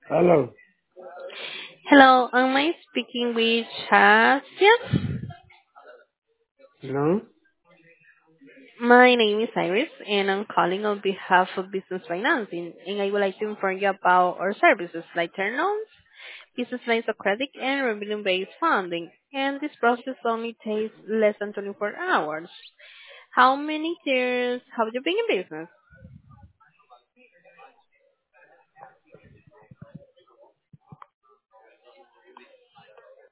Hello. Hello, am I speaking with Chassia? No? My name is Iris, and I'm calling on behalf of Business Financing, and I would like to inform you about our services like term loans, business lines of credit, and revenue-based funding. And this process only takes less than 24 hours. How many years have you been in business?